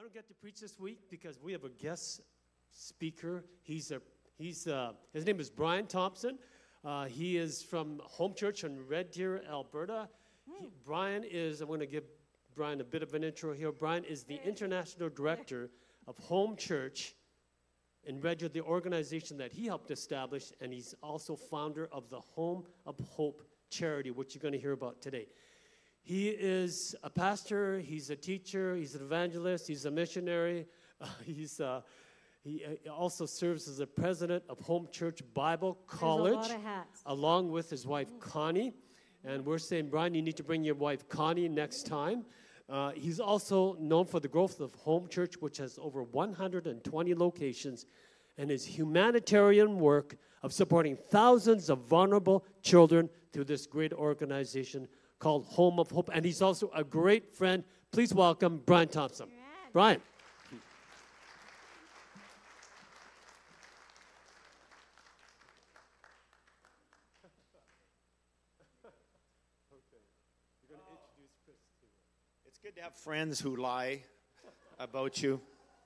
I don't get to preach this week because we have a guest speaker. His name is Brian Thompson. He is from Home Church in Red Deer, Alberta. I'm going to give Brian a bit of an intro here. Brian is the International Director of Home Church in Red Deer, the organization that he helped establish, and he's also founder of the Home of Hope charity, which you're going to hear about today. He is a pastor, he's a teacher, he's an evangelist, he's a missionary. He also serves as the president of Home Church Bible College, a lot of hats, along with his wife, Connie. And we're saying, Brian, you need to bring your wife, Connie, next time. He's also known for the growth of Home Church, which has over 120 locations, and his humanitarian work of supporting thousands of vulnerable children through this great organization called Home of Hope. And he's also a great friend. Please welcome Brian Thompson. Right. Brian. It's good to have friends who lie about you.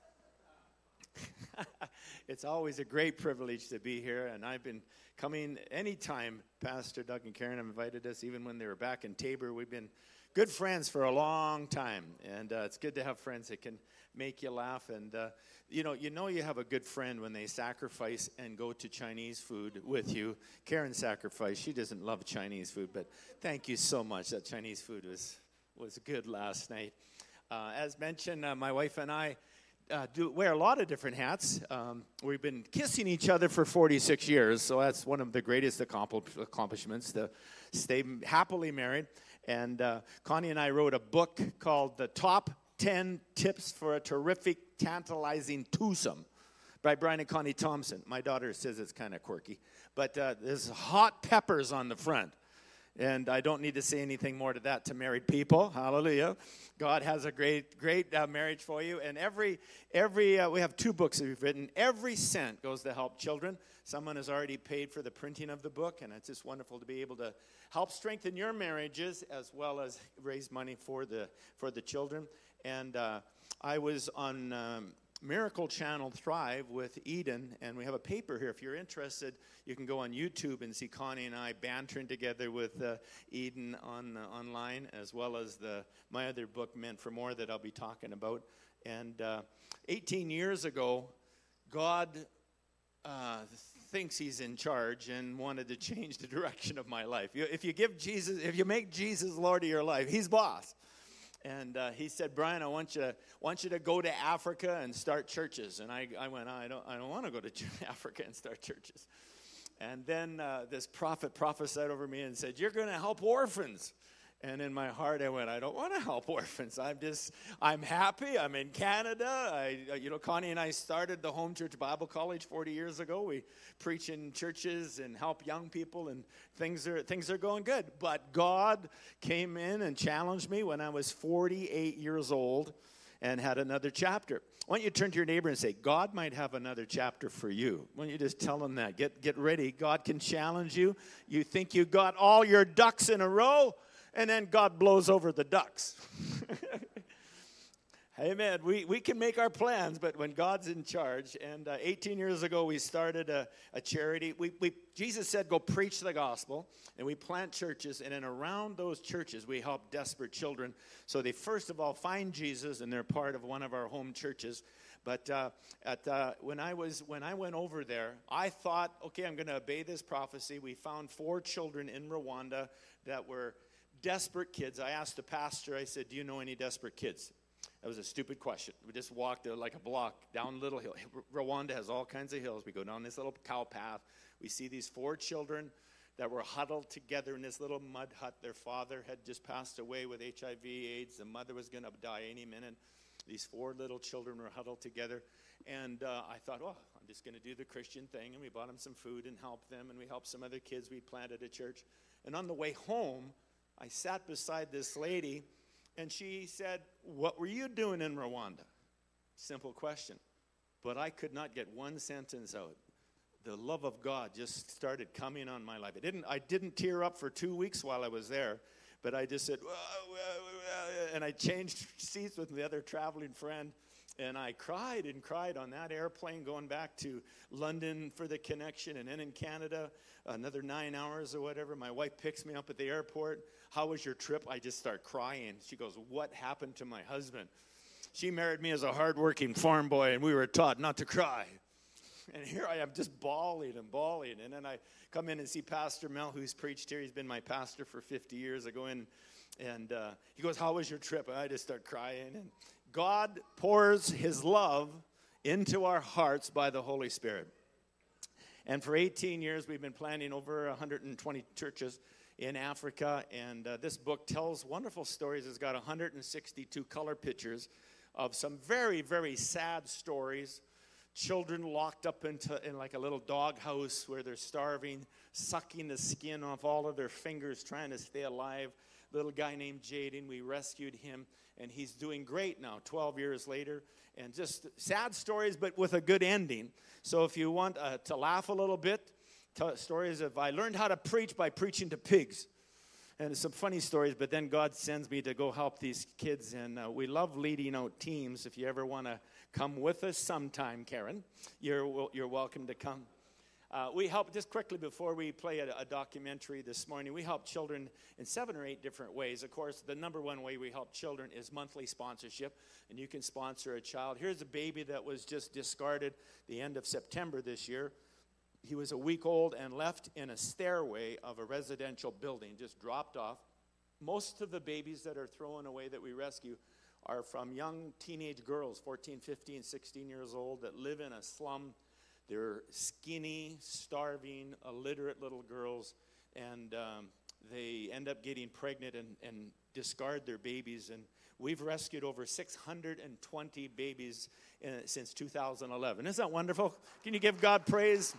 It's always a great privilege to be here, and I've been coming anytime Pastor Doug and Karen have invited us, even when they were back in Tabor. We've been good friends for a long time, and it's good to have friends that can make you laugh. And you have a good friend when they sacrifice and go to Chinese food with you. Karen sacrificed. She doesn't love Chinese food, but thank you so much. That Chinese food was good last night. As mentioned, my wife and I do wear a lot of different hats. We've been kissing each other for 46 years, so that's one of the greatest accomplishments, to stay happily married. And Connie and I wrote a book called The Top 10 Tips for a Terrific, Tantalizing Twosome by Brian and Connie Thompson. My daughter says it's kind of quirky, but there's hot peppers on the front. And I don't need to say anything more to that to married people. Hallelujah. God has a great marriage for you. And every we have 2 books that we've written. Every cent goes to help children. Someone has already paid for the printing of the book, and it's just wonderful to be able to help strengthen your marriages as well as raise money for the children. And I was on Miracle Channel Thrive with Eden, and we have a paper here. If you're interested, you can go on YouTube and see Connie and I bantering together with Eden online, as well as my other book, Meant for More, that I'll be talking about. And 18 years ago, God thinks he's in charge and wanted to change the direction of my life. If you make Jesus Lord of your life, he's boss. And he said, Brian, I want you to go to Africa and start churches. And I went, I don't want to go to Africa and start churches. And then this prophet prophesied over me and said, you're going to help orphans. And in my heart, I went, I don't want to help orphans. I'm happy. I'm in Canada. Connie and I started the Home Church Bible College 40 years ago. We preach in churches and help young people, and things are going good. But God came in and challenged me when I was 48 years old and had another chapter. Why don't you turn to your neighbor and say, God might have another chapter for you. Why don't you just tell them that? Get ready. God can challenge you. You think you got all your ducks in a row, and then God blows over the ducks. Amen. We can make our plans, but when God's in charge, and 18 years ago we started a charity. Jesus said, go preach the gospel, and we plant churches, and then around those churches we help desperate children. So they first of all find Jesus, and they're part of one of our home churches. But when I went over there, I thought, okay, I'm going to obey this prophecy. We found 4 children in Rwanda that were desperate kids. I asked the pastor, I said, do you know any desperate kids? That was a stupid question. We just walked like a block down a little hill. Rwanda has all kinds of hills. We go down this little cow path. We see these 4 children that were huddled together in this little mud hut. Their father had just passed away with HIV, AIDS. The mother was going to die any minute. These 4 little children were huddled together. And I thought, I'm just going to do the Christian thing. And we bought them some food and helped them. And we helped some other kids. We planted a church. And on the way home, I sat beside this lady, and she said, what were you doing in Rwanda? Simple question. But I could not get one sentence out. The love of God just started coming on my life. I didn't tear up for 2 weeks while I was there, But I just said, and I changed seats with the other traveling friend. And I cried and cried on that airplane going back to London for the connection. And then in Canada, another 9 hours or whatever. My wife picks me up at the airport. How was your trip? I just start crying. She goes, what happened to my husband? She married me as a hardworking farm boy, and we were taught not to cry. And here I am just bawling and bawling. And then I come in and see Pastor Mel, who's preached here. He's been my pastor for 50 years. I go in, and he goes, how was your trip? And I just start crying. And God pours his love into our hearts by the Holy Spirit. And for 18 years, we've been planting over 120 churches in Africa. And this book tells wonderful stories. It's got 162 color pictures of some very, very sad stories. Children locked up in like a little doghouse where they're starving, sucking the skin off all of their fingers, trying to stay alive. Little guy named Jaden, we rescued him, and he's doing great now, 12 years later. And just sad stories, but with a good ending. So if you want to laugh a little bit, stories of I learned how to preach by preaching to pigs. And some funny stories, but then God sends me to go help these kids. And we love leading out teams. If you ever want to come with us sometime, Karen, you're welcome to come. We help, just quickly before we play a documentary this morning, we help children in 7 or 8 different ways. Of course, the number one way we help children is monthly sponsorship, and you can sponsor a child. Here's a baby that was just discarded the end of September this year. He was a week old and left in a stairway of a residential building, just dropped off. Most of the babies that are thrown away that we rescue are from young teenage girls, 14, 15, 16 years old, that live in a slum. They're skinny, starving, illiterate little girls, and they end up getting pregnant and discard their babies. And we've rescued over 620 babies since 2011. Isn't that wonderful? Can you give God praise?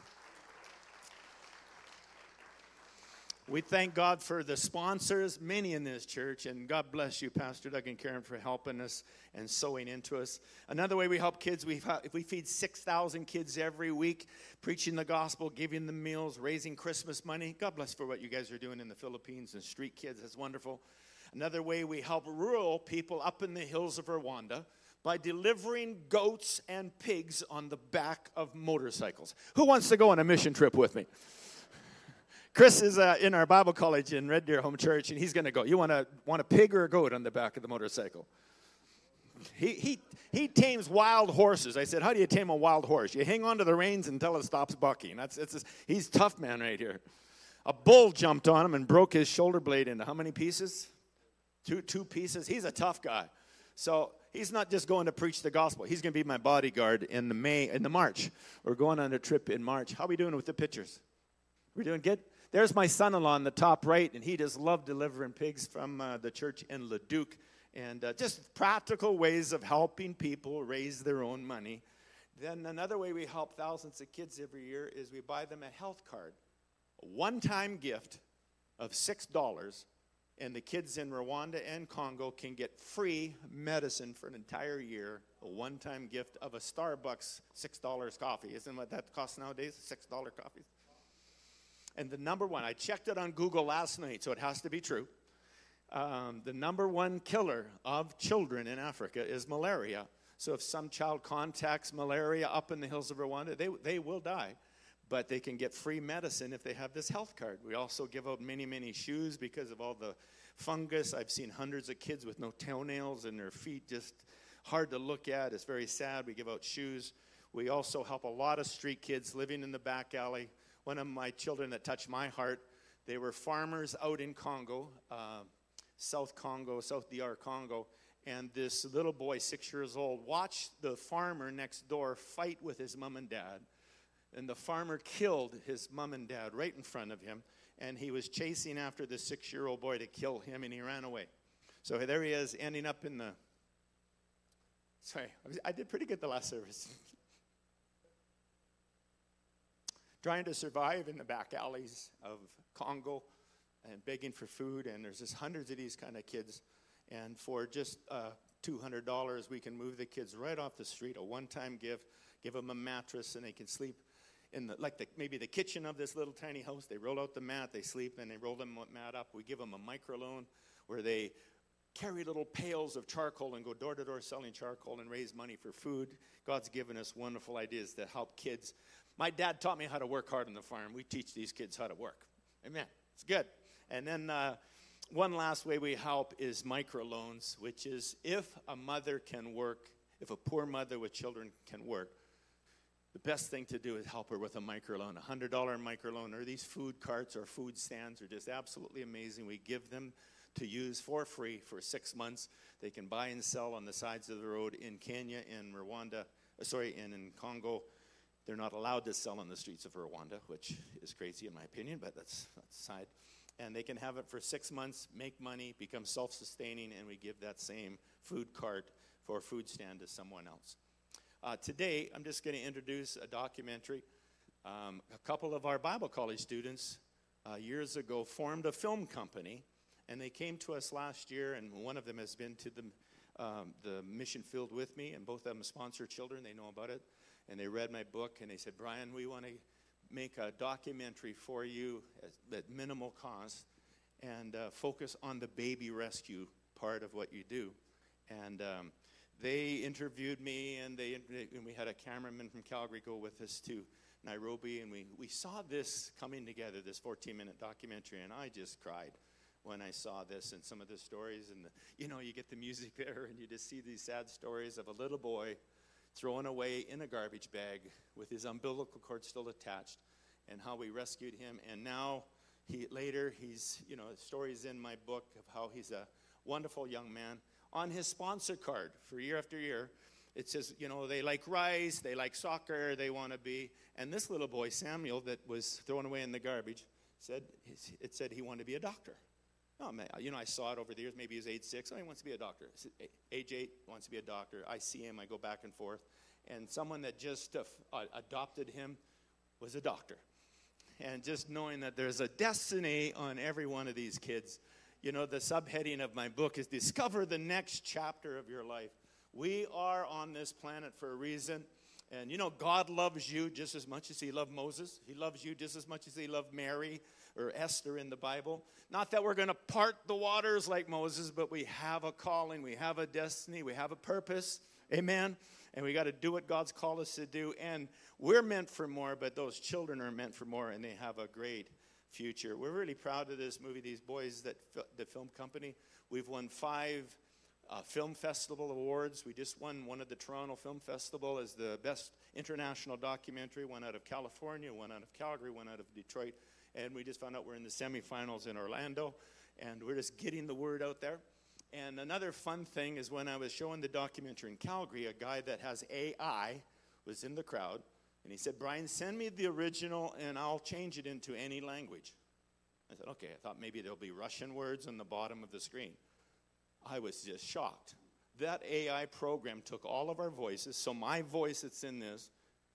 We thank God for the sponsors, many in this church, and God bless you, Pastor Doug and Karen, for helping us and sowing into us. Another way we help kids, we feed 6,000 kids every week, preaching the gospel, giving them meals, raising Christmas money. God bless for what you guys are doing in the Philippines and street kids. That's wonderful. Another way we help rural people up in the hills of Rwanda by delivering goats and pigs on the back of motorcycles. Who wants to go on a mission trip with me? Chris is in our Bible college in Red Deer Home Church, and he's going to go. You want a pig or a goat on the back of the motorcycle? He tames wild horses. I said, how do you tame a wild horse? You hang on to the reins until it stops bucking. He's a tough man right here. A bull jumped on him and broke his shoulder blade into how many pieces? Two pieces. He's a tough guy. So he's not just going to preach the gospel. He's going to be my bodyguard in the March. We're going on a trip in March. How are we doing with the pictures? We're doing good? There's my son-in-law on the top right, and he just loved delivering pigs from the church in Leduc. And just practical ways of helping people raise their own money. Then another way we help thousands of kids every year is we buy them a health card. A one-time gift of $6, and the kids in Rwanda and Congo can get free medicine for an entire year. A one-time gift of a Starbucks $6 coffee. Isn't what that costs nowadays? $6 coffee. And the number one, I checked it on Google last night, so it has to be true. The number one killer of children in Africa is malaria. So if some child contacts malaria up in the hills of Rwanda, they will die. But they can get free medicine if they have this health card. We also give out many, many shoes because of all the fungus. I've seen hundreds of kids with no toenails and their feet just hard to look at. It's very sad. We give out shoes. We also help a lot of street kids living in the back alley. One of my children that touched my heart, they were farmers out in Congo, South DR Congo, and this little boy, 6 years old, watched the farmer next door fight with his mom and dad, and the farmer killed his mom and dad right in front of him, and he was chasing after the 6-year-old boy to kill him, and he ran away. So there he is, ending up in the, I did pretty good the last service. Trying to survive in the back alleys of Congo and begging for food. And there's just hundreds of these kind of kids. And for just $200, we can move the kids right off the street, a one-time gift, give them a mattress, and they can sleep maybe the kitchen of this little tiny house. They roll out the mat, they sleep, and they roll the mat up. We give them a microloan where they carry little pails of charcoal and go door to door selling charcoal and raise money for food. God's given us wonderful ideas to help kids. My dad taught me how to work hard on the farm. We teach these kids how to work. Amen. It's good. And then one last way we help is microloans, which is if a mother can work, if a poor mother with children can work, the best thing to do is help her with a microloan. A $100 microloan, or these food carts or food stands are just absolutely amazing. We give them to use for free for 6 months. They can buy and sell on the sides of the road in Kenya, in Rwanda, and in Congo. They're not allowed to sell on the streets of Rwanda, which is crazy in my opinion, but that's aside. And they can have it for 6 months, make money, become self-sustaining, and we give that same food cart for a food stand to someone else. Today, I'm just going to introduce a documentary. A couple of our Bible college students years ago formed a film company, and they came to us last year, and one of them has been to the mission field with me, and both of them sponsor children. They know about it, and they read my book, and they said, Brian, we want to make a documentary for you at minimal cost and focus on the baby rescue part of what you do. And they interviewed me, and we had a cameraman from Calgary go with us to Nairobi, and we saw this coming together, this 14-minute documentary, and I just cried when I saw this and some of the stories. And you get the music there, and you just see these sad stories of a little boy thrown away in a garbage bag with his umbilical cord still attached, and how we rescued him. And now, he's stories in my book of how he's a wonderful young man. On his sponsor card for year after year, it says, they like rice, they like soccer, they want to be. And this little boy, Samuel, that was thrown away in the garbage, said he wanted to be a doctor. Oh, man, I saw it over the years. Maybe he was age 6. Oh, he wants to be a doctor. Age 8, wants to be a doctor. I see him. I go back and forth. And someone that just adopted him was a doctor. And just knowing that there's a destiny on every one of these kids. The subheading of my book is Discover the Next Chapter of Your Life. We are on this planet for a reason. And God loves you just as much as he loved Moses. He loves you just as much as he loved Mary or Esther in the Bible. Not that we're going to part the waters like Moses, but we have a calling, we have a destiny, we have a purpose. Amen. And we got to do what God's called us to do. And we're meant for more, but those children are meant for more, and they have a great future. We're really proud of this movie. These boys, the film company, we've won 5 film festival awards. We just won one at the Toronto Film Festival as the best international documentary, one out of California, one out of Calgary, one out of Detroit. And we just found out we're in the semifinals in Orlando, and we're just getting the word out there. And another fun thing is when I was showing the documentary in Calgary, a guy that has AI was in the crowd, and he said, Brian, send me the original, and I'll change it into any language. I said, okay. I thought maybe there'll be Russian words on the bottom of the screen. I was just shocked. That AI program took all of our voices, so my voice that's in this,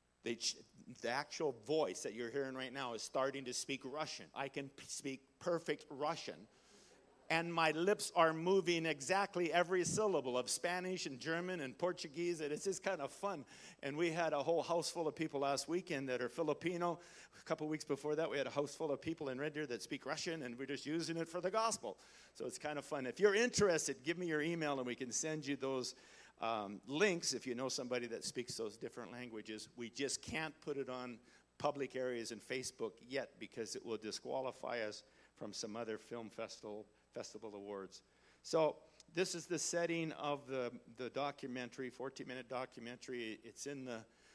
the actual voice that you're hearing right now is starting to speak Russian. I can speak perfect Russian. And my lips are moving exactly every syllable of Spanish and German and Portuguese. And it's just kind of fun. And we had a whole house full of people last weekend that are Filipino. A couple weeks before that, we had a house full of people in Red Deer that speak Russian, and we're just using it for the gospel. So it's kind of fun. If you're interested, give me your email, and we can send you those links if you know somebody that speaks those different languages. We just can't put it on public areas and Facebook yet because it will disqualify us from some other film festival awards. So this is the setting of the documentary, 14-minute documentary. It's in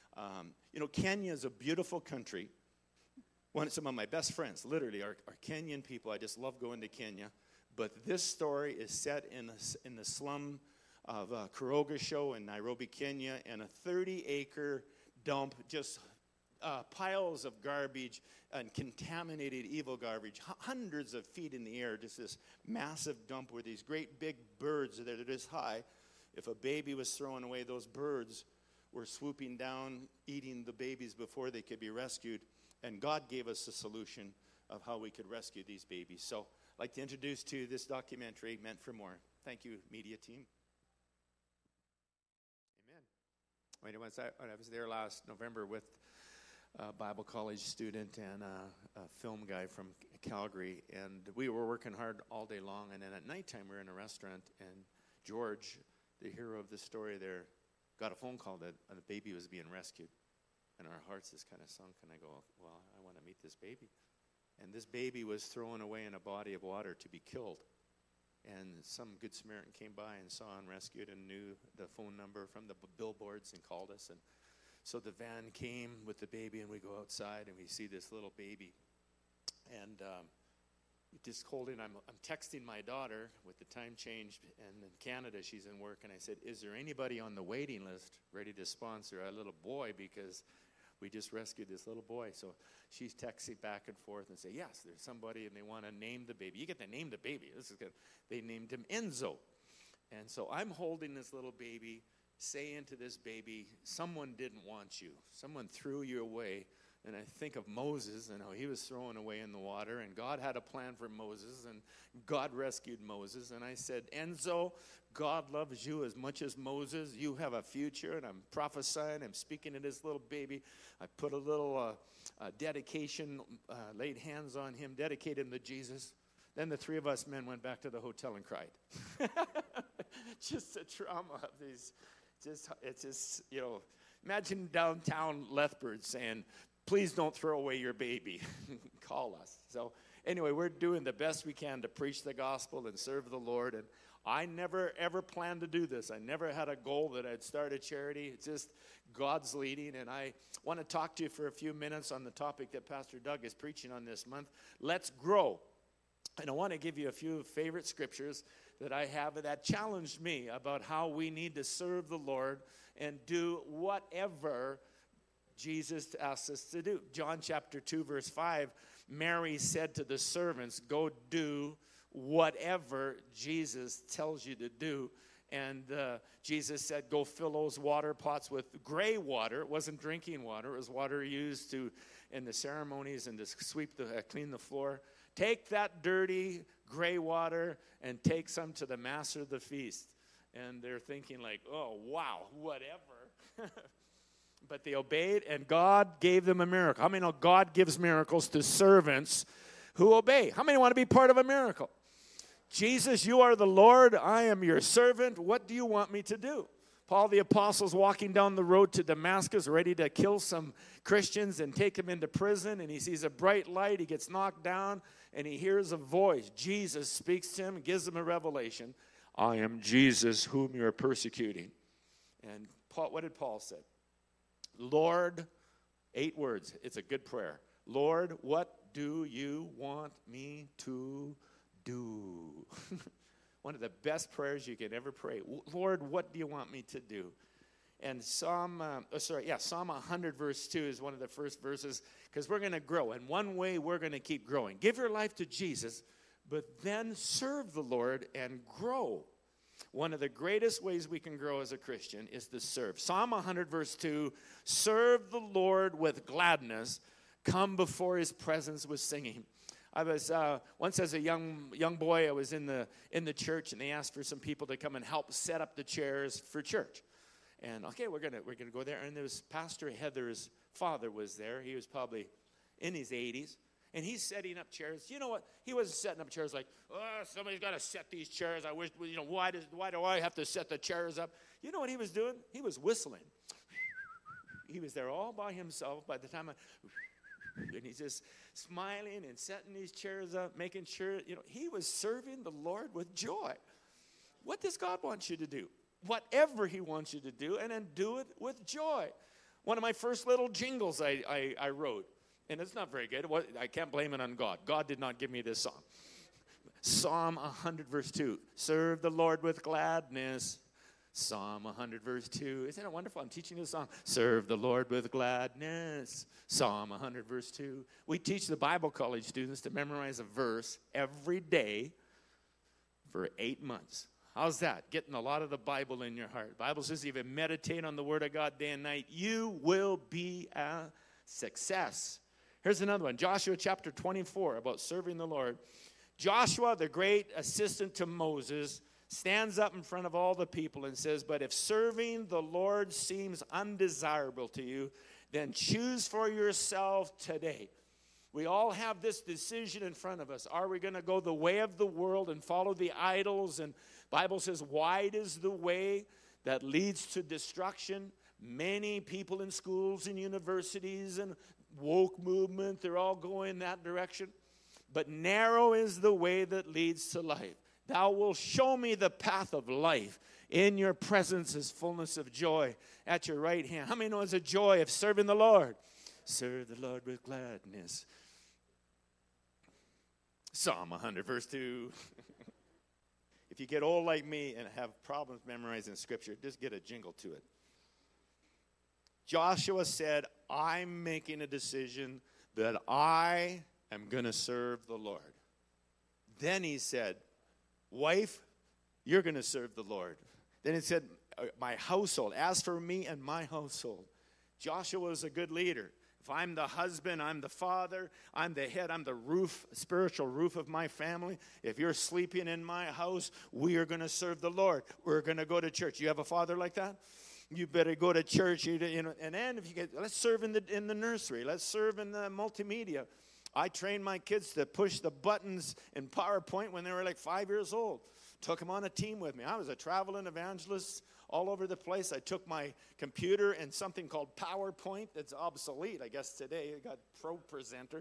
Kenya is a beautiful country. Some of my best friends, literally, are Kenyan people. I just love going to Kenya. But this story is set in the slum of Korogocho in Nairobi, Kenya, and a 30-acre dump, just piles of garbage and contaminated evil garbage, hundreds of feet in the air, just this massive dump where these great big birds that are this high. If a baby was thrown away, those birds were swooping down, eating the babies before they could be rescued. And God gave us a solution of how we could rescue these babies. So I'd like to introduce to you this documentary, Meant for More. Thank you, media team. Amen. When I was there last November with a Bible college student and a film guy from Calgary, and we were working hard all day long, and then at nighttime we were in a restaurant, and George, the hero of the story there, got a phone call that a baby was being rescued, and our hearts just kind of sunk, and I go, well, I want to meet this baby. And this baby was thrown away in a body of water to be killed. And some good Samaritan came by and saw and rescued and knew the phone number from the billboards and called us. And so the van came with the baby, and we go outside, and we see this little baby. And just holding, I'm texting my daughter with the time change, and in Canada she's in work, and I said, is there anybody on the waiting list ready to sponsor a little boy, because we just rescued this little boy. So she's texting back and forth and say, yes, there's somebody, and they want to name the baby. You get to name the baby. This is good. They named him Enzo. And so I'm holding this little baby, saying to this baby, someone didn't want you. Someone threw you away. And I think of Moses and how he was thrown away in the water, and God had a plan for Moses, and God rescued Moses. And I said, Enzo, God loves you as much as Moses. You have a future, and I'm prophesying. I'm speaking to this little baby. I put a little dedication, laid hands on him, dedicated him to Jesus. Then the three of us men went back to the hotel and cried. Just the trauma of these. It's just, imagine downtown Lethbridge saying, please don't throw away your baby. Call us. So anyway, we're doing the best we can to preach the gospel and serve the Lord. And I never, ever planned to do this. I never had a goal that I'd start a charity. It's just God's leading. And I want to talk to you for a few minutes on the topic that Pastor Doug is preaching on this month. Let's grow. And I want to give you a few favorite scriptures that I have that challenged me about how we need to serve the Lord and do whatever Jesus asks us to do. John chapter 2, verse 5, Mary said to the servants, go do whatever Jesus tells you to do. And Jesus said, go fill those water pots with gray water. It wasn't drinking water. It was water used in the ceremonies and to clean the floor. Take that dirty gray water and take some to the master of the feast. And they're thinking like, oh, wow, whatever. But they obeyed, and God gave them a miracle. How many know God gives miracles to servants who obey? How many want to be part of a miracle? Jesus, you are the Lord. I am your servant. What do you want me to do? Paul the Apostle's walking down the road to Damascus, ready to kill some Christians and take them into prison, and he sees a bright light. He gets knocked down, and he hears a voice. Jesus speaks to him and gives him a revelation. I am Jesus whom you are persecuting. And Paul, what did Paul say? Lord, 8 words. It's a good prayer. Lord, what do you want me to do? One of the best prayers you can ever pray. Lord, what do you want me to do? And Psalm 100 verse 2 is one of the first verses, because we're going to grow. And one way we're going to keep growing. Give your life to Jesus, but then serve the Lord and grow. One of the greatest ways we can grow as a Christian is to serve. Psalm 100 verse 2, serve the Lord with gladness, come before his presence with singing. I was once as a young boy, I was in the church, and they asked for some people to come and help set up the chairs for church. And okay, we're gonna go there. And there was Pastor Heather's father was there. He was probably in his 80s. And he's setting up chairs. You know what? He wasn't setting up chairs like, oh, somebody's got to set these chairs. I wish, why do I have to set the chairs up? You know what he was doing? He was whistling. He was there all by himself by the time and he's just smiling and setting these chairs up, making sure, he was serving the Lord with joy. What does God want you to do? Whatever he wants you to do, and then do it with joy. One of my first little jingles I wrote. And it's not very good. I can't blame it on God. God did not give me this song. Psalm 100 verse 2. Serve the Lord with gladness. Psalm 100 verse 2. Isn't it wonderful? I'm teaching this song. Serve the Lord with gladness. Psalm 100 verse 2. We teach the Bible college students to memorize a verse every day for 8 months. How's that? Getting a lot of the Bible in your heart. The Bible says if you meditate on the Word of God day and night, you will be a success. Here's another one, Joshua chapter 24, about serving the Lord. Joshua, the great assistant to Moses, stands up in front of all the people and says, but if serving the Lord seems undesirable to you, then choose for yourself today. We all have this decision in front of us. Are we going to go the way of the world and follow the idols? And Bible says wide is the way that leads to destruction. Many people in schools and universities and woke movement, they're all going that direction. But narrow is the way that leads to life. Thou wilt show me the path of life. In your presence is fullness of joy. At your right hand. How many know it's a joy of serving the Lord? Serve the Lord with gladness. Psalm 100, verse 2. If you get old like me and have problems memorizing Scripture, just get a jingle to it. Joshua said, I'm making a decision that I am going to serve the Lord. Then he said, wife, you're going to serve the Lord. Then he said, my household, as for me and my household. Joshua was a good leader. If I'm the husband, I'm the father, I'm the head, I'm the roof, spiritual roof of my family. If you're sleeping in my house, we are going to serve the Lord. We're going to go to church. You have a father like that? You better go to church. And then if you get, let's serve in the nursery. Let's serve in the multimedia. I trained my kids to push the buttons in PowerPoint when they were like 5 years old. Took them on a team with me. I was a traveling evangelist all over the place. I took my computer and something called PowerPoint that's obsolete, I guess, today. It got Pro Presenter.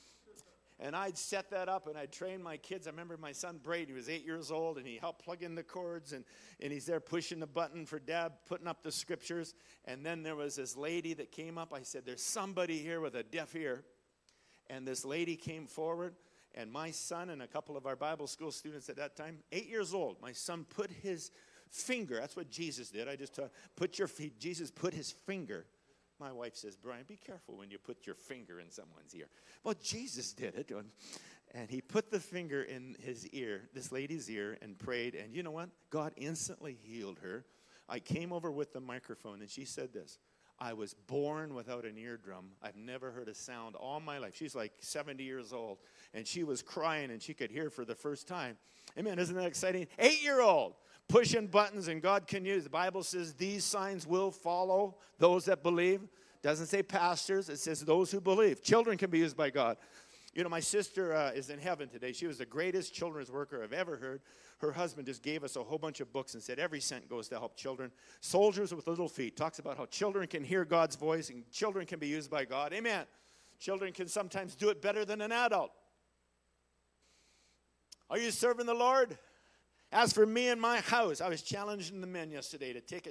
And I'd set that up, and I'd train my kids. I remember my son Brady was 8 years old, and he helped plug in the cords, and he's there pushing the button for Dad, putting up the scriptures. And then there was this lady that came up. I said, there's somebody here with a deaf ear. And this lady came forward, and my son and a couple of our Bible school students at that time, 8 years old, my son put his finger, that's what Jesus did. I just put your feet, Jesus put his finger. My wife says, Brian, be careful when you put your finger in someone's ear. Well, Jesus did it. And he put the finger in his ear, this lady's ear, and prayed. And you know what? God instantly healed her. I came over with the microphone, and she said this. I was born without an eardrum. I've never heard a sound all my life. She's like 70 years old. And she was crying, and she could hear for the first time. Amen. Isn't that exciting? 8-year-old. Pushing buttons, and God can use. The Bible says these signs will follow those that believe. Doesn't say pastors. It says those who believe. Children can be used by God. You know, my sister is in heaven today. She was the greatest children's worker I've ever heard. Her husband just gave us a whole bunch of books and said every cent goes to help children. Soldiers with Little Feet talks about how children can hear God's voice and children can be used by God. Amen. Children can sometimes do it better than an adult. Are you serving the Lord? As for me and my house, I was challenging the men yesterday to take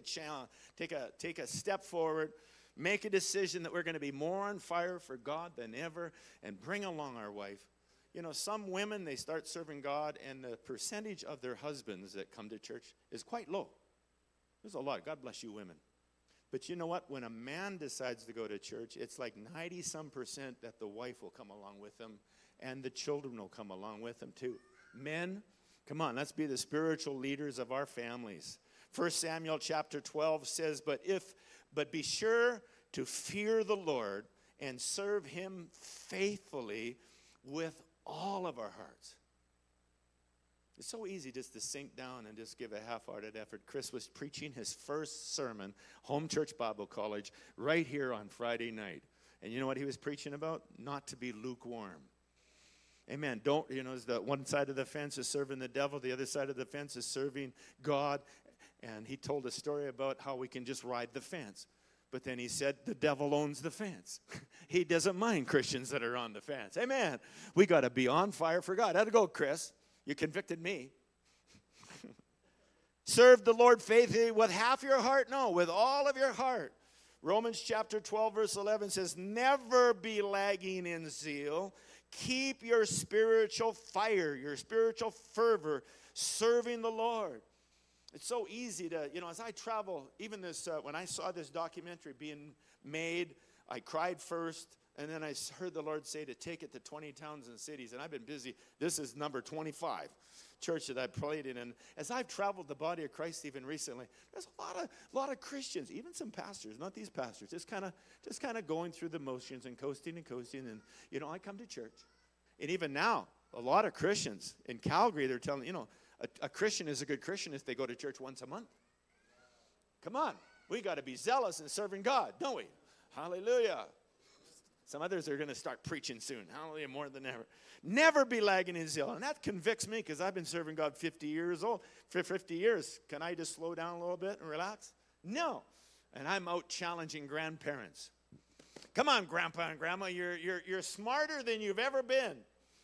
a step forward, make a decision that we're going to be more on fire for God than ever, and bring along our wife. You know, some women, they start serving God, and the percentage of their husbands that come to church is quite low. There's a lot. God bless you women. But you know what? When a man decides to go to church, it's like 90-some% that the wife will come along with them, and the children will come along with them too. Men, come on, let's be the spiritual leaders of our families. 1 Samuel chapter 12 says, but be sure to fear the Lord and serve him faithfully with all of our hearts. It's so easy just to sink down and just give a half-hearted effort. Chris was preaching his first sermon, Home Church Bible College, right here on Friday night. And you know what he was preaching about? Not to be lukewarm. Amen. The one side of the fence is serving the devil. The other side of the fence is serving God. And he told a story about how we can just ride the fence. But then he said, the devil owns the fence. He doesn't mind Christians that are on the fence. Amen. We got to be on fire for God. How'd it go, Chris? You convicted me. Serve the Lord faithfully with half your heart? No, with all of your heart. Romans chapter 12, verse 11 says, never be lagging in zeal. Keep your spiritual fire, your spiritual fervor, serving the Lord. It's so easy to, as I travel, even this, when I saw this documentary being made, I cried first, and then I heard the Lord say to take it to 20 towns and cities, and I've been busy. This is number 25 church that I played in, and as I've traveled the body of Christ even recently, there's a lot of Christians, even some pastors, not these pastors, just kind of going through the motions and coasting, and I come to church, and even now, a lot of Christians in Calgary, they're telling, A Christian is a good Christian if they go to church once a month. Come on. We got to be zealous in serving God, don't we? Hallelujah. Some others are going to start preaching soon. Hallelujah, more than ever. Never be lagging in zeal. And that convicts me because I've been serving God 50 years old. For 50 years. Can I just slow down a little bit and relax? No. And I'm out challenging grandparents. Come on, Grandpa and Grandma, you're smarter than you've ever been.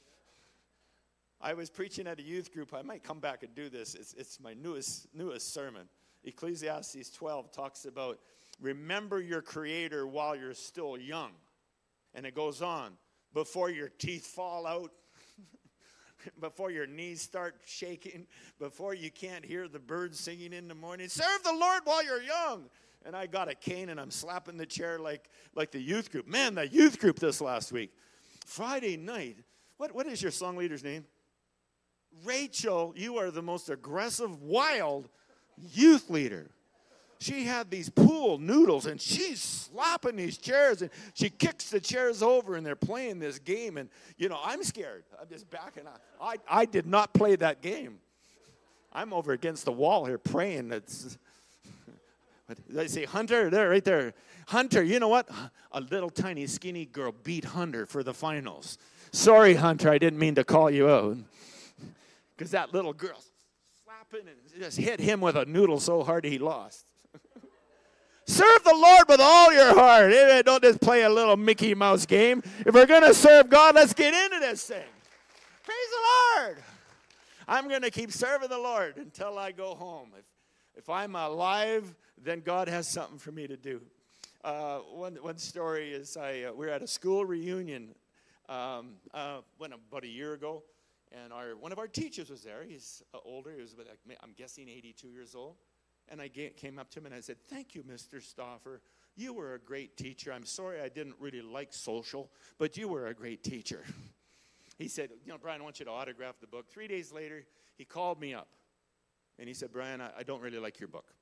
I was preaching at a youth group. I might come back and do this. It's my newest sermon. Ecclesiastes 12 talks about remember your Creator while you're still young. And it goes on, before your teeth fall out, before your knees start shaking, before you can't hear the birds singing in the morning. Serve the Lord while you're young. And I got a cane and I'm slapping the chair like the youth group. Man, the youth group this last week. Friday night, what is your song leader's name? Rachel, you are the most aggressive, wild youth leader. She had these pool noodles, and she's slapping these chairs, and she kicks the chairs over, and they're playing this game, and, I'm scared. I'm just backing up. I did not play that game. I'm over against the wall here praying. Did I say Hunter? There, right there. Hunter, you know what? A little tiny skinny girl beat Hunter for the finals. Sorry, Hunter, I didn't mean to call you out. Because that little girl slapping and just hit him with a noodle so hard he lost. Serve the Lord with all your heart. Don't just play a little Mickey Mouse game. If we're going to serve God, let's get into this thing. Praise the Lord. I'm going to keep serving the Lord until I go home. If I'm alive, then God has something for me to do. One story is we were at a school reunion about a year ago. And one of our teachers was there. He's older. He was, I'm guessing, 82 years old. And I came up to him and I said, "Thank you, Mr. Stauffer. You were a great teacher. I'm sorry I didn't really like social, but you were a great teacher." He said, "Brian, I want you to autograph the book." 3 days later, he called me up. And he said, "Brian, I don't really like your book."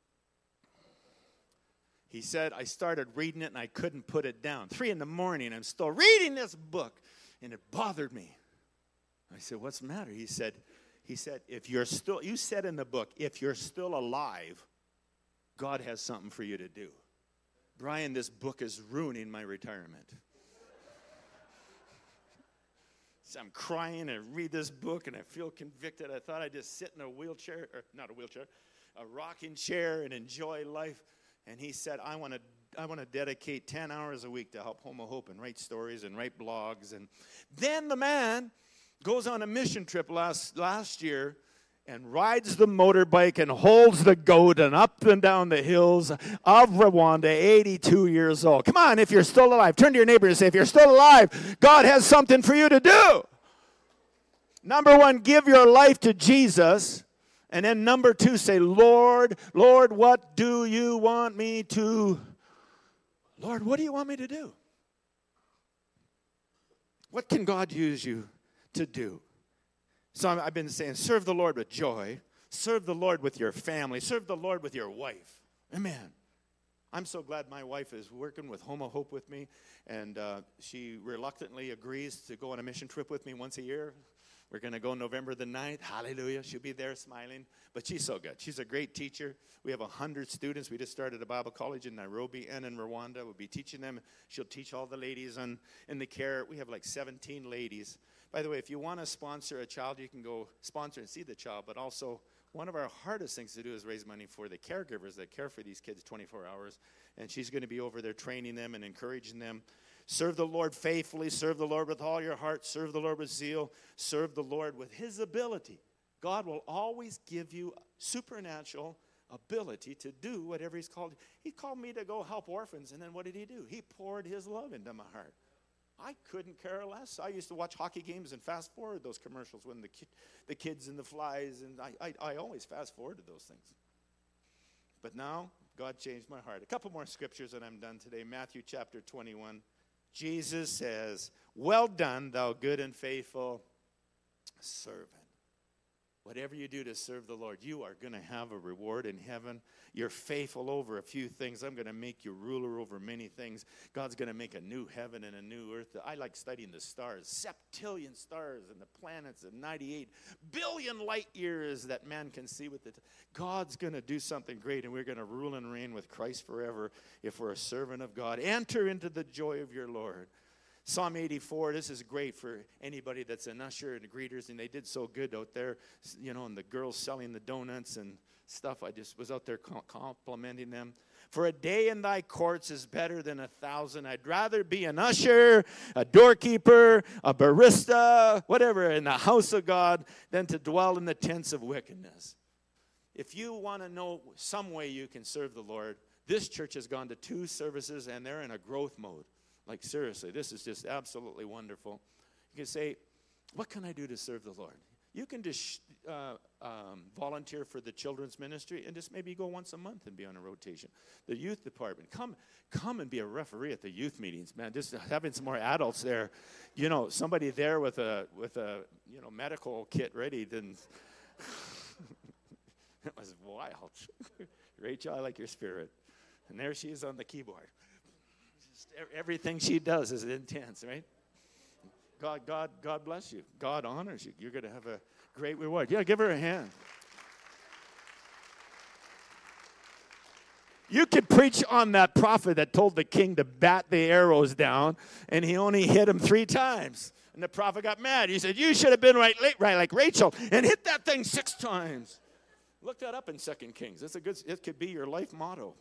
He said, "I started reading it and I couldn't put it down. 3 a.m, I'm still reading this book. And it bothered me." I said, "What's the matter?" He said, "If you're still, you said in the book, if you're still alive, God has something for you to do. Brian, this book is ruining my retirement." So I'm crying and read this book and I feel convicted. I thought I'd just sit in a wheelchair, or not a wheelchair, a rocking chair and enjoy life. And he said, I want to dedicate 10 hours a week to help Homo Hope and write stories and write blogs. And then the man goes on a mission trip last year and rides the motorbike and holds the goat and up and down the hills of Rwanda, 82 years old. Come on, if you're still alive, turn to your neighbor and say, if you're still alive, God has something for you to do. Number 1, give your life to Jesus. And then number 2, say, Lord, what do you want me to? Lord, what do you want me to do? What can God use you to do? So I've been saying, serve the Lord with joy. Serve the Lord with your family. Serve the Lord with your wife. Amen. I'm so glad my wife is working with Homo Hope with me, and she reluctantly agrees to go on a mission trip with me once a year. We're going to go November the 9th. Hallelujah. She'll be there smiling. But she's so good. She's a great teacher. We have 100 students. We just started a Bible college in Nairobi and in Rwanda. We'll be teaching them. She'll teach all the ladies in the care. We have like 17 ladies. By the way, if you want to sponsor a child, you can go sponsor and see the child. But also, one of our hardest things to do is raise money for the caregivers that care for these kids 24 hours. And she's going to be over there training them and encouraging them. Serve the Lord faithfully. Serve the Lord with all your heart. Serve the Lord with zeal. Serve the Lord with His ability. God will always give you supernatural ability to do whatever He's called. He called me to go help orphans, and then what did He do? He poured His love into my heart. I couldn't care less. I used to watch hockey games and fast forward those commercials when the kids and the flies, and I always fast forward to those things. But now, God changed my heart. A couple more scriptures and I'm done today. Matthew chapter 21. Jesus says, well done, thou good and faithful servant. Whatever you do to serve the Lord, you are going to have a reward in heaven. You're faithful over a few things. I'm going to make you ruler over many things. God's going to make a new heaven and a new earth. I like studying the stars, septillion stars and the planets and 98 billion light years that man can see with it. God's going to do something great, and we're going to rule and reign with Christ forever if we're a servant of God. Enter into the joy of your Lord. Psalm 84, this is great for anybody that's an usher and greeters, and they did so good out there, and the girls selling the donuts and stuff. I just was out there complimenting them. For a day in thy courts is better than 1,000. I'd rather be an usher, a doorkeeper, a barista, whatever, in the house of God than to dwell in the tents of wickedness. If you want to know some way you can serve the Lord, this church has gone to 2 services, and they're in a growth mode. Like, seriously, this is just absolutely wonderful. You can say, what can I do to serve the Lord? You can just volunteer for the children's ministry and just maybe go once a month and be on a rotation. The youth department, come and be a referee at the youth meetings, man. Just having some more adults there, somebody there with a medical kit ready. Then it was wild. Rachel, I like your spirit. And there she is on the keyboard. Everything she does is intense, right? God bless you. God honors you. You're going to have a great reward. Yeah, give her a hand. You could preach on that prophet that told the king to bat the arrows down, and he only hit him 3 times. And the prophet got mad. He said, you should have been right like Rachel and hit that thing 6 times. Look that up in 2 Kings. It could be your life motto.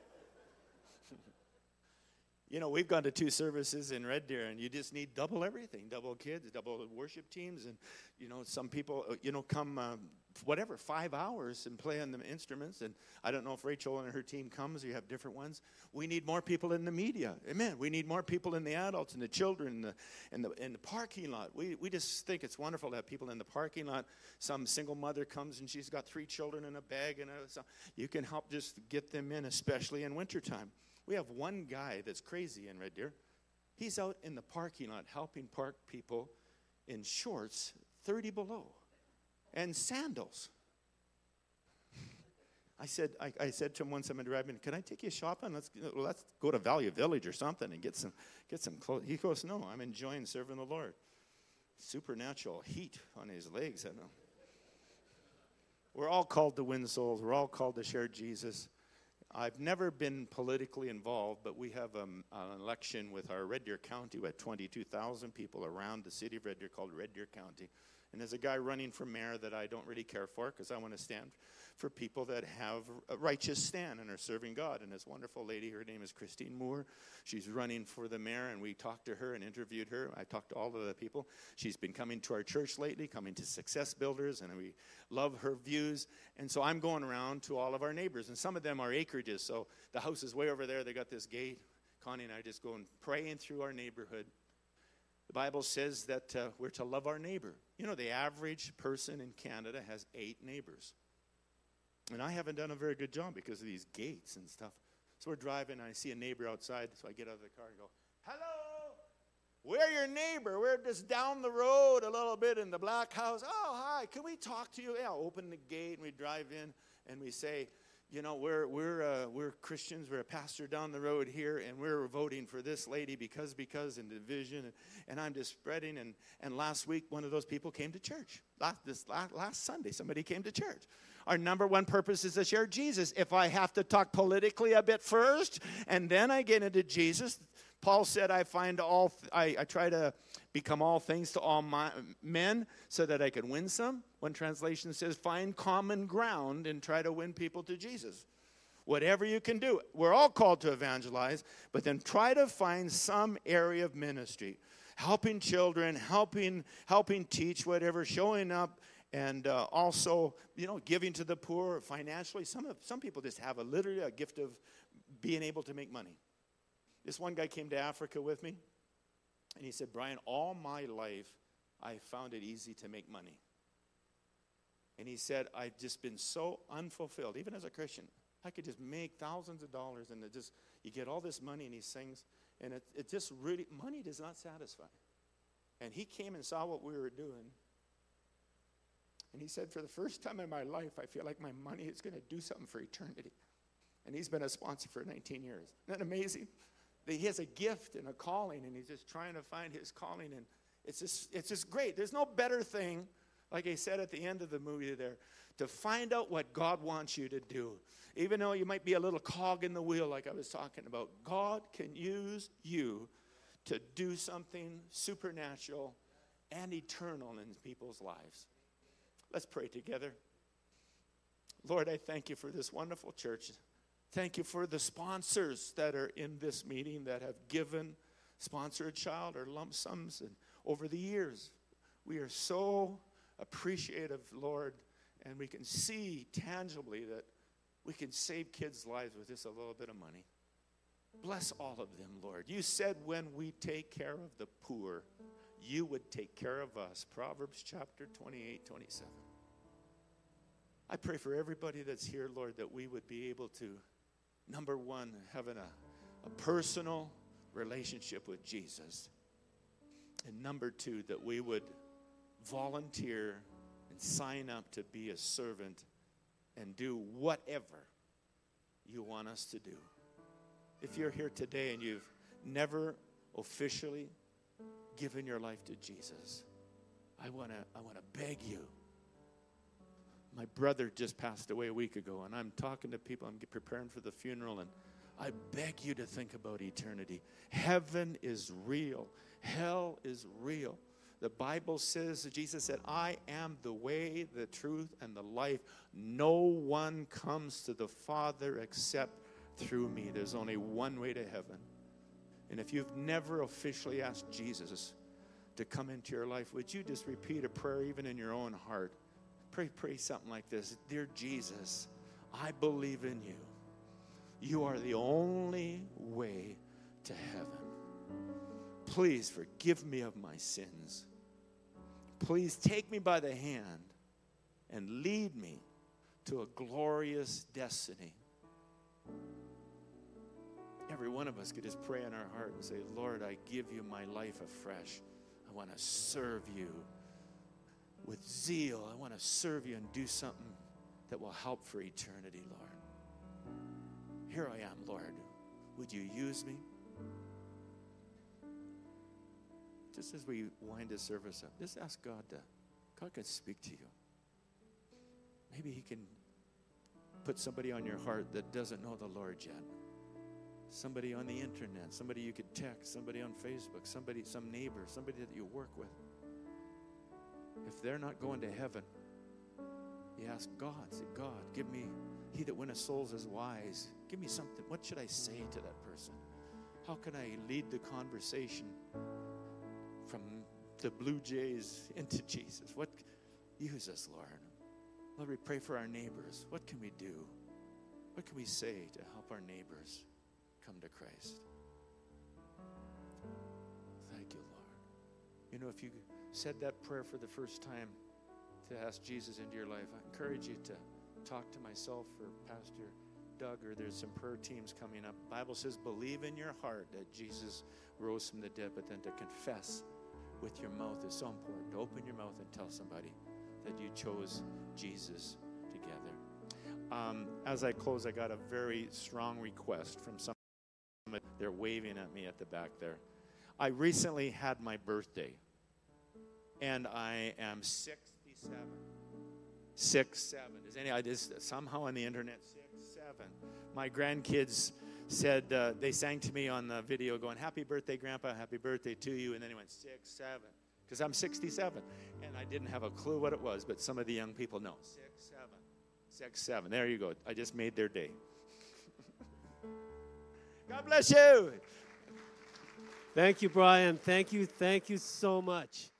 We've gone to 2 services in Red Deer, and you just need double everything, double kids, double worship teams, and, some people, come, 5 hours and play on the instruments, and I don't know if Rachel and her team comes, or you have different ones. We need more people in the media. Amen. We need more people in the adults and the children in the parking lot. We just think it's wonderful to have people in the parking lot. Some single mother comes, and she's got 3 children in a bag, and you can help just get them in, especially in wintertime. We have one guy that's crazy in Red Deer. He's out in the parking lot helping park people in shorts 30 below and sandals. I said to him once I'm driving, can I take you shopping? Let's go to Value Village or something and get some clothes. He goes, no, I'm enjoying serving the Lord. Supernatural heat on his legs. I know. We're all called to win souls. We're all called to share Jesus. I've never been politically involved, but we have an election with our Red Deer County. We have 22,000 people around the city of Red Deer called Red Deer County. And there's a guy running for mayor that I don't really care for because I want to stand for people that have a righteous stand and are serving God. And this wonderful lady, her name is Christine Moore. She's running for the mayor, and we talked to her and interviewed her. I talked to all of the people. She's been coming to our church lately, coming to Success Builders, and we love her views. And so I'm going around to all of our neighbors, and some of them are acreages. So the house is way over there. They got this gate. Connie and I just go and praying through our neighborhood. The Bible says that we're to love our neighbor. The average person in Canada has 8 neighbors. And I haven't done a very good job because of these gates and stuff. So we're driving, and I see a neighbor outside, so I get out of the car and go, hello, we're your neighbor. We're just down the road a little bit in the black house. Oh, hi, can we talk to you? Yeah, open the gate, and we drive in, and we say, we're Christians. We're a pastor down the road here, and we're voting for this lady because, and division. And I'm just spreading. And last week, one of those people came to church. Last Sunday, somebody came to church. Our number one purpose is to share Jesus. If I have to talk politically a bit first, and then I get into Jesus, Paul said, I try to become all things to all men so that I can win some. One translation says, find common ground and try to win people to Jesus. Whatever you can do. We're all called to evangelize, but then try to find some area of ministry. Helping children, helping teach, whatever, showing up, and also, giving to the poor financially. Some people just have literally a gift of being able to make money. This one guy came to Africa with me, and he said, Brian, all my life, I found it easy to make money. And he said, I've just been so unfulfilled, even as a Christian. I could just make thousands of dollars, and you get all this money, and he sings, and it just really, money does not satisfy. And he came and saw what we were doing. And he said, for the first time in my life, I feel like my money is going to do something for eternity. And he's been a sponsor for 19 years. Isn't that amazing? That he has a gift and a calling, and he's just trying to find his calling. And it's just great. There's no better thing, like I said at the end of the movie there, to find out what God wants you to do. Even though you might be a little cog in the wheel like I was talking about, God can use you to do something supernatural and eternal in people's lives. Let's pray together. Lord, I thank you for this wonderful church. Thank you for the sponsors that are in this meeting that have given, sponsor a child or lump sums. And over the years, we are so appreciative, Lord, and we can see tangibly that we can save kids' lives with just a little bit of money. Bless all of them, Lord. You said when we take care of the poor, you would take care of us. Proverbs chapter 28-27. I pray for everybody that's here, Lord, that we would be able to, number one, having a personal relationship with Jesus. And number two, that we would volunteer and sign up to be a servant and do whatever you want us to do. If you're here today and you've never officially given your life to Jesus, I want to beg you. My brother just passed away a week ago, and I'm talking to people. I'm preparing for the funeral, and I beg you to think about eternity. Heaven is real. Hell is real. The Bible says, Jesus said, I am the way, the truth, and the life. No one comes to the Father except through me. There's only one way to heaven. And if you've never officially asked Jesus to come into your life, would you just repeat a prayer even in your own heart? Pray something like this. Dear Jesus, I believe in you. You are the only way to heaven. Please forgive me of my sins. Please take me by the hand and lead me to a glorious destiny. Every one of us could just pray in our heart and say, Lord, I give you my life afresh. I want to serve you with zeal. I want to serve you and do something that will help for eternity, Lord. Here I am, Lord. Would you use me? Just as we wind this service up, just ask God can speak to you. Maybe he can put somebody on your heart that doesn't know the Lord yet. Somebody on the internet, somebody you could text, somebody on Facebook, some neighbor, somebody that you work with. If they're not going to heaven, you ask God, say, God, give me, he that winneth souls is wise. Give me something. What should I say to that person? How can I lead the conversation from the Blue Jays into Jesus? Use us, Lord. Lord, we pray for our neighbors. What can we do? What can we say to help our neighbors come to Christ? Thank you, Lord. You know, if you said that prayer for the first time to ask Jesus into your life, I encourage you to talk to myself or Pastor Doug, or there's some prayer teams coming up. The Bible says, believe in your heart that Jesus rose from the dead, but then to confess with your mouth is so important. To open your mouth and tell somebody that you chose Jesus together. As I close, I got a very strong request from someone. They're waving at me at the back there. I recently had my birthday, and I am 67. 67. Does any? Just somehow on the internet, 67. My grandkids said, they sang to me on the video going, happy birthday, Grandpa, happy birthday to you. And then he went 67, because I'm 67. And I didn't have a clue what it was, but some of the young people know. 67. 67. There you go. I just made their day. God bless you. Thank you, Brian. Thank you so much.